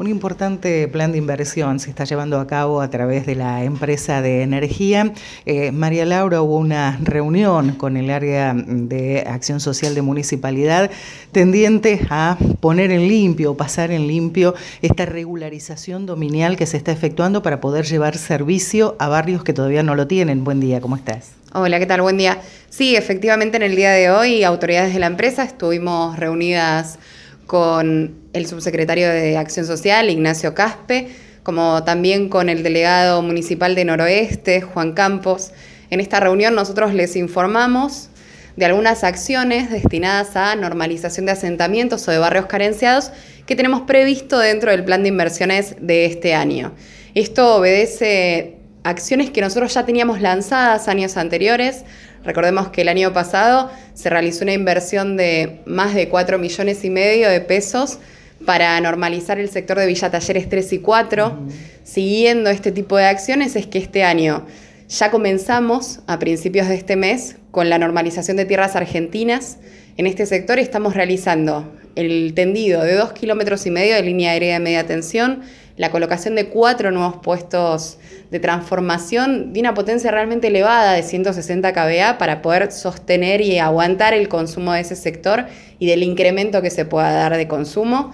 Un importante plan de inversión se está llevando a cabo a través de la empresa de energía. María Laura, hubo una reunión con el área de acción social de municipalidad tendiente a poner en limpio, pasar en limpio esta regularización dominial que se está efectuando para poder llevar servicio a barrios que todavía no lo tienen. Buen día, ¿cómo estás? Hola, ¿qué tal? Buen día. Sí, efectivamente en el día de hoy autoridades de la empresa estuvimos reunidas con el subsecretario de Acción Social, Ignacio Caspe, como también con el delegado municipal de Noroeste, Juan Campos. En esta reunión nosotros les informamos de algunas acciones destinadas a normalización de asentamientos o de barrios carenciados que tenemos previsto dentro del plan de inversiones de este año. Esto obedece acciones que nosotros ya teníamos lanzadas años anteriores. Recordemos que el año pasado se realizó una inversión de más de 4,5 millones de pesos para normalizar el sector de Villa Talleres 3 y 4. Siguiendo este tipo de acciones es que este año ya comenzamos a principios de este mes con la normalización de tierras argentinas. En este sector estamos realizando el tendido de 2,5 kilómetros de línea aérea de media tensión, la colocación de 4 nuevos puestos de transformación de una potencia realmente elevada de 160 kVA para poder sostener y aguantar el consumo de ese sector y del incremento que se pueda dar de consumo.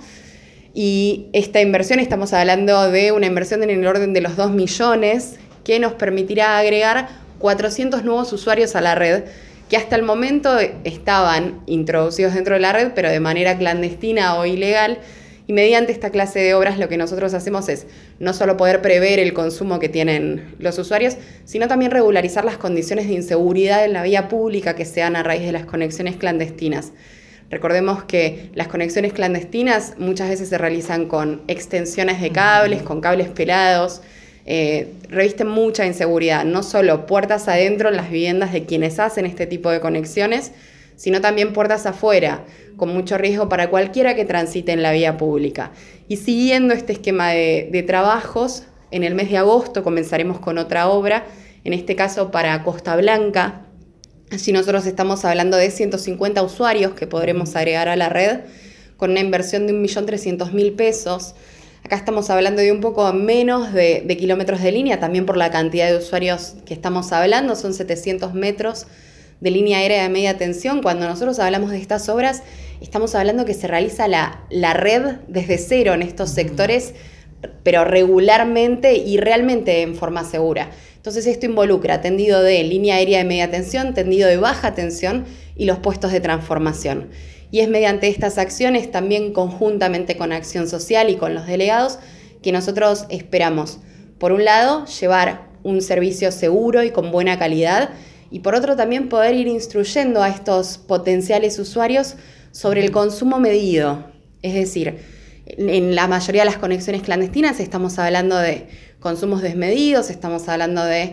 Y esta inversión, estamos hablando de una inversión en el orden de los 2 millones que nos permitirá agregar 400 nuevos usuarios a la red que hasta el momento estaban introducidos dentro de la red pero de manera clandestina o ilegal. Y mediante esta clase de obras lo que nosotros hacemos es no solo poder prever el consumo que tienen los usuarios, sino también regularizar las condiciones de inseguridad en la vía pública que se dan a raíz de las conexiones clandestinas. Recordemos que las conexiones clandestinas muchas veces se realizan con extensiones de cables, con cables pelados, revisten mucha inseguridad, no solo puertas adentro en las viviendas de quienes hacen este tipo de conexiones, sino también puertas afuera, con mucho riesgo para cualquiera que transite en la vía pública. Y siguiendo este esquema de trabajos, en el mes de agosto comenzaremos con otra obra, en este caso para Costa Blanca. Allí nosotros estamos hablando de 150 usuarios que podremos agregar a la red, con una inversión de 1.300.000 pesos. Acá estamos hablando de un poco menos de kilómetros de línea, también por la cantidad de usuarios que estamos hablando, son 700 metros de línea aérea de media tensión. Cuando nosotros hablamos de estas obras, estamos hablando que se realiza la red desde cero en estos sectores, pero regularmente y realmente en forma segura. Entonces esto involucra tendido de línea aérea de media tensión, tendido de baja tensión y los puestos de transformación. Y es mediante estas acciones, también conjuntamente con Acción Social y con los delegados, que nosotros esperamos, por un lado, llevar un servicio seguro y con buena calidad, y por otro también poder ir instruyendo a estos potenciales usuarios sobre el consumo medido. Es decir, en la mayoría de las conexiones clandestinas estamos hablando de consumos desmedidos, estamos hablando de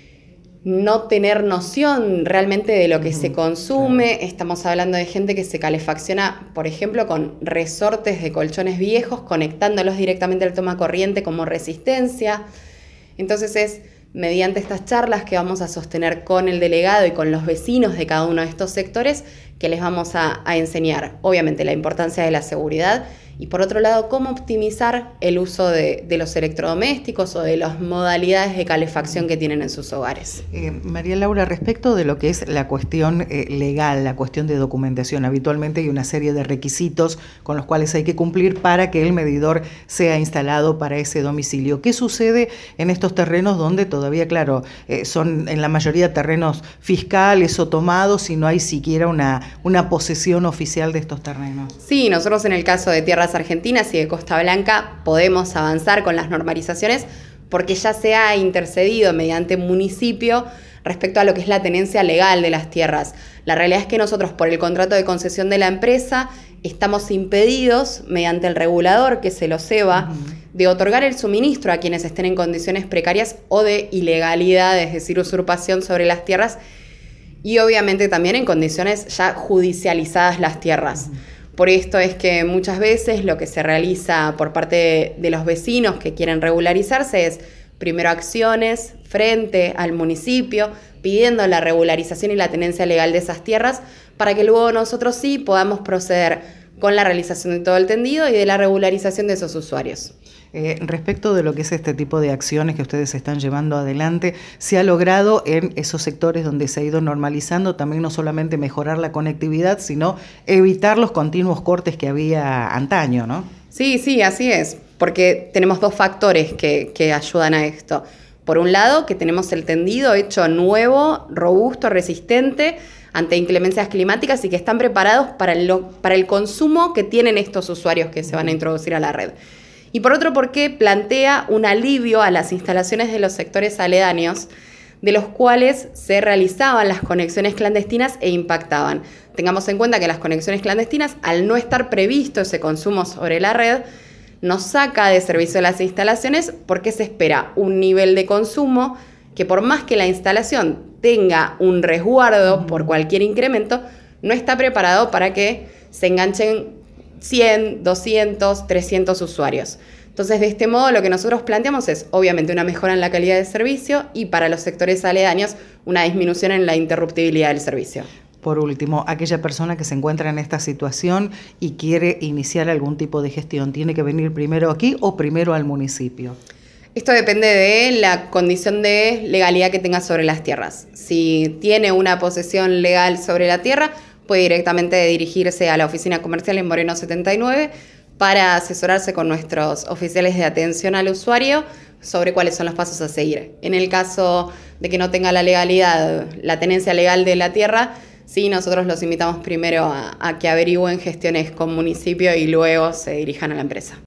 no tener noción realmente de lo que se consume, estamos hablando de gente que se calefacciona, por ejemplo, con resortes de colchones viejos, conectándolos directamente al toma corriente como resistencia. Entonces es mediante estas charlas que vamos a sostener con el delegado y con los vecinos de cada uno de estos sectores que les vamos a enseñar, obviamente, la importancia de la seguridad y, por otro lado, cómo optimizar el uso de los electrodomésticos o de las modalidades de calefacción que tienen en sus hogares. María Laura, respecto de lo que es la cuestión legal, la cuestión de documentación, habitualmente hay una serie de requisitos con los cuales hay que cumplir para que el medidor sea instalado para ese domicilio. ¿Qué sucede en estos terrenos donde todavía, claro, son en la mayoría terrenos fiscales o tomados y no hay siquiera una posesión oficial de estos terrenos? Sí, nosotros en el caso de tierras argentinas y de Costa Blanca podemos avanzar con las normalizaciones porque ya se ha intercedido mediante municipio respecto a lo que es la tenencia legal de las tierras. La realidad es que nosotros, por el contrato de concesión de la empresa, estamos impedidos, mediante el regulador, que es el OSEBA, de otorgar el suministro a quienes estén en condiciones precarias o de ilegalidad, es decir, usurpación sobre las tierras, y obviamente también en condiciones ya judicializadas las tierras. Por esto es que muchas veces lo que se realiza por parte de los vecinos que quieren regularizarse es primero acciones frente al municipio, pidiendo la regularización y la tenencia legal de esas tierras, para que luego nosotros sí podamos proceder con la realización de todo el tendido y de la regularización de esos usuarios. Respecto de lo que es este tipo de acciones que ustedes están llevando adelante, ¿se ha logrado en esos sectores donde se ha ido normalizando también no solamente mejorar la conectividad, sino evitar los continuos cortes que había antaño, ¿no? Sí, así es, porque tenemos dos factores que ayudan a esto. Por un lado, que tenemos el tendido hecho nuevo, robusto, resistente ante inclemencias climáticas y que están preparados para el consumo que tienen estos usuarios que se van a introducir a la red. Y por otro, porque plantea un alivio a las instalaciones de los sectores aledaños, de los cuales se realizaban las conexiones clandestinas e impactaban. Tengamos en cuenta que las conexiones clandestinas, al no estar previsto ese consumo sobre la red, nos saca de servicio las instalaciones porque se espera un nivel de consumo que por más que la instalación tenga un resguardo por cualquier incremento, no está preparado para que se enganchen 100, 200, 300 usuarios. Entonces, de este modo, lo que nosotros planteamos es, obviamente, una mejora en la calidad de servicio y para los sectores aledaños, una disminución en la interruptibilidad del servicio. Por último, aquella persona que se encuentra en esta situación y quiere iniciar algún tipo de gestión, ¿tiene que venir primero aquí o primero al municipio? Esto depende de la condición de legalidad que tenga sobre las tierras. Si tiene una posesión legal sobre la tierra, puede directamente dirigirse a la oficina comercial en Moreno 79 para asesorarse con nuestros oficiales de atención al usuario sobre cuáles son los pasos a seguir. En el caso de que no tenga la legalidad, la tenencia legal de la tierra, sí, nosotros los invitamos primero a que averigüen gestiones con municipio y luego se dirijan a la empresa.